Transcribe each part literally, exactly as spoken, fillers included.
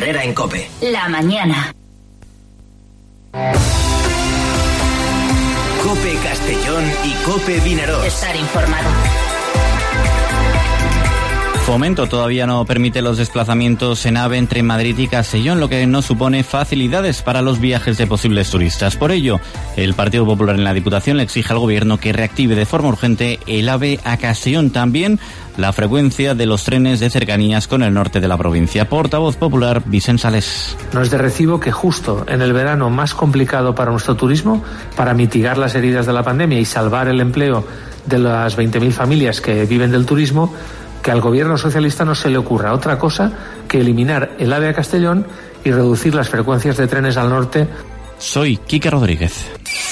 Herrera en COPE. La mañana. COPE Castellón y COPE Vinaròs. Estar informado. Fomento todavía no permite los desplazamientos en AVE entre Madrid y Castellón, lo que no supone facilidades para los viajes de posibles turistas. Por ello, el Partido Popular en la Diputación le exige al Gobierno que reactive de forma urgente el AVE a Castellón. También la frecuencia de los trenes de cercanías con el norte de la provincia. Portavoz popular, Vicent Salés. No es de recibo que justo en el verano más complicado para nuestro turismo, para mitigar las heridas de la pandemia y salvar el empleo de las veinte mil familias que viven del turismo, que al gobierno socialista no se le ocurra otra cosa que eliminar el AVE a Castellón y reducir las frecuencias de trenes al norte. Soy Quique Rodríguez.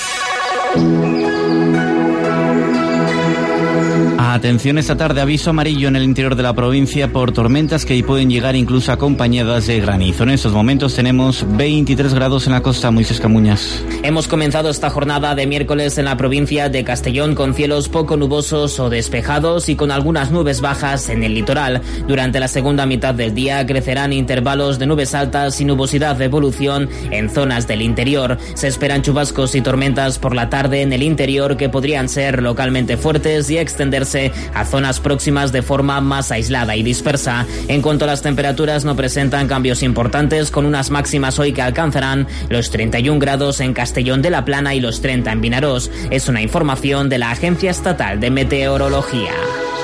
Atención, esta tarde aviso amarillo en el interior de la provincia por tormentas que pueden llegar incluso acompañadas de granizo. En estos momentos tenemos veintitrés grados en la costa. Moisés Camuñas. Hemos comenzado esta jornada de miércoles en la provincia de Castellón con cielos poco nubosos o despejados y con algunas nubes bajas en el litoral. Durante la segunda mitad del día crecerán intervalos de nubes altas y nubosidad de evolución en zonas del interior. Se esperan chubascos y tormentas por la tarde en el interior que podrían ser localmente fuertes y extenderse a zonas próximas de forma más aislada y dispersa. En cuanto a las temperaturas, no presentan cambios importantes, con unas máximas hoy que alcanzarán los treinta y un grados en Castellón de la Plana y los treinta en Vinaròs. Es una información de la Agencia Estatal de Meteorología.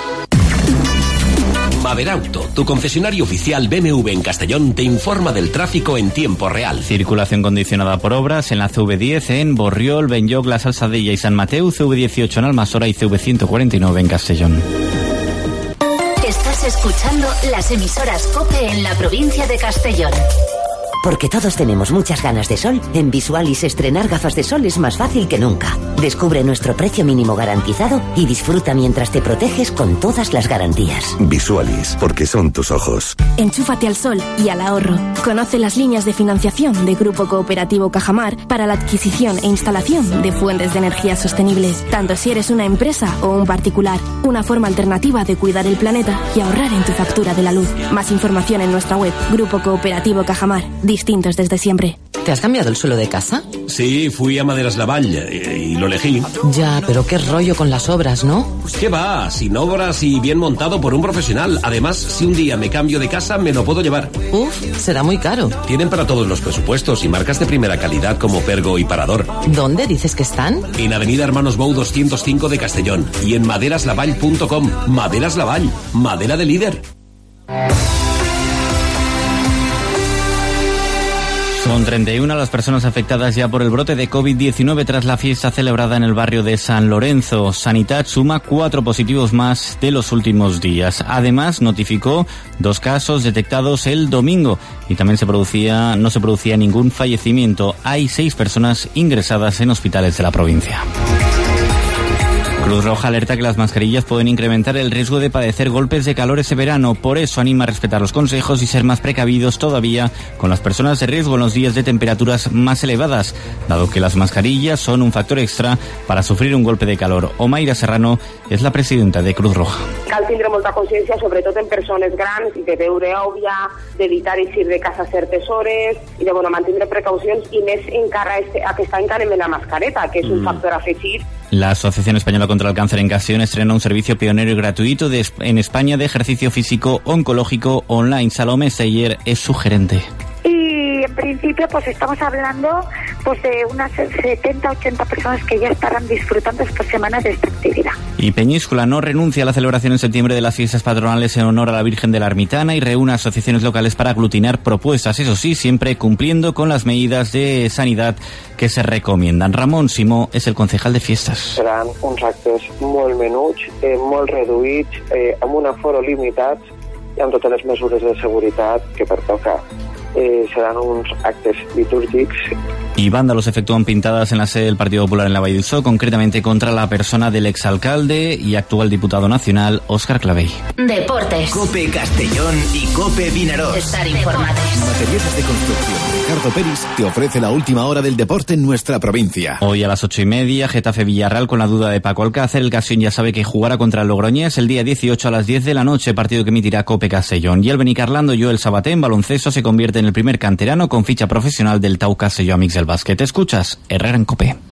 Maverauto, tu concesionario oficial B M W en Castellón, te informa del tráfico en tiempo real. Circulación condicionada por obras en la C V diez en Borriol, Benlloc, La Salzadella y San Mateu, C V dieciocho en Almassora y C V ciento cuarenta y nueve en Castellón. Estás escuchando las emisoras COPE en la provincia de Castellón. Porque todos tenemos muchas ganas de sol, en Visualis estrenar gafas de sol es más fácil que nunca. Descubre nuestro precio mínimo garantizado y disfruta mientras te proteges con todas las garantías. Visualis, porque son tus ojos. Enchúfate al sol y al ahorro. Conoce las líneas de financiación de Grupo Cooperativo Cajamar para la adquisición e instalación de fuentes de energía sostenibles, tanto si eres una empresa o un particular. Una forma alternativa de cuidar el planeta y ahorrar en tu factura de la luz. Más información en nuestra web, Grupo Cooperativo Cajamar. Distintos desde siempre. ¿Te has cambiado el suelo de casa? Sí, fui a Maderas Lavall y, y lo elegí. Ya, pero qué rollo con las obras, ¿no? ¿Qué va? Sin obras y bien montado por un profesional. Además, si un día me cambio de casa, me lo puedo llevar. Uf, será muy caro. Tienen para todos los presupuestos y marcas de primera calidad como Pergo y Parador. ¿Dónde dices que están? En Avenida Hermanos Bou doscientos cinco de Castellón y en maderas lavall punto com. Maderas Lavall, madera de líder. Son treinta y una las personas afectadas ya por el brote de COVID diecinueve tras la fiesta celebrada en el barrio de San Lorenzo. Sanitat suma cuatro positivos más de los últimos días. Además, notificó dos casos detectados el domingo y también se producía, no se producía ningún fallecimiento. Hay seis personas ingresadas en hospitales de la provincia. Cruz Roja alerta que las mascarillas pueden incrementar el riesgo de padecer golpes de calor ese verano. Por eso anima a respetar los consejos y ser más precavidos todavía con las personas de riesgo en los días de temperaturas más elevadas, dado que las mascarillas son un factor extra para sufrir un golpe de calor. Omaira Serrano és la presidenta de Cruz Roja. Cal tindre molta consciència, sobretot en persones grans, de beure òbvia, d'evitar eixir de casa a certes hores i de bueno, mantenir precaucions i més encara este, aquest any que anem amb la mascareta, que és un mm. factor afegit. La Asociación Española contra el Cáncer en Castellón estrena un servicio pionero y gratuito de, en España de ejercicio físico oncológico online. Salomé Seyer es su gerente. Y en principio pues estamos hablando pues de unas setenta a ochenta personas que ya estarán disfrutando esta semana de esta actividad. Y Peñíscola no renuncia a la celebración en septiembre de las fiestas patronales en honor a la Virgen de la Ermitana y reúne asociaciones locales para aglutinar propuestas, eso sí, siempre cumpliendo con las medidas de sanidad que se recomiendan. Ramón Simó és el concejal de fiestas. Seran uns actes molt menuts, eh, molt reduïts, eh, amb un aforo limitat i amb totes les mesures de seguretat que pertoca. Eh, serán unos actos litúrgicos. Y vándalos efectúan pintadas en la sede del Partido Popular en la Vall d'Uixó, concretamente contra la persona del exalcalde y actual diputado nacional, Óscar Clavell. Deportes. COPE Castellón y COPE Vinaròs. Estar informados. Materiales de construcción. Ricardo Peris te ofrece la última hora del deporte en nuestra provincia. Hoy a las ocho y media, Getafe Villarreal con la duda de Paco Alcácer. El Castellón ya sabe que jugará contra el Logroñés el día dieciocho a las diez de la noche, partido que emitirá COPE Castellón. Y el Benicarlando Joel Sabaté en baloncesto se convierte en el primer canterano con ficha profesional del Tau Castelló Amics del Básquet. Escuchas Herrera en COPE.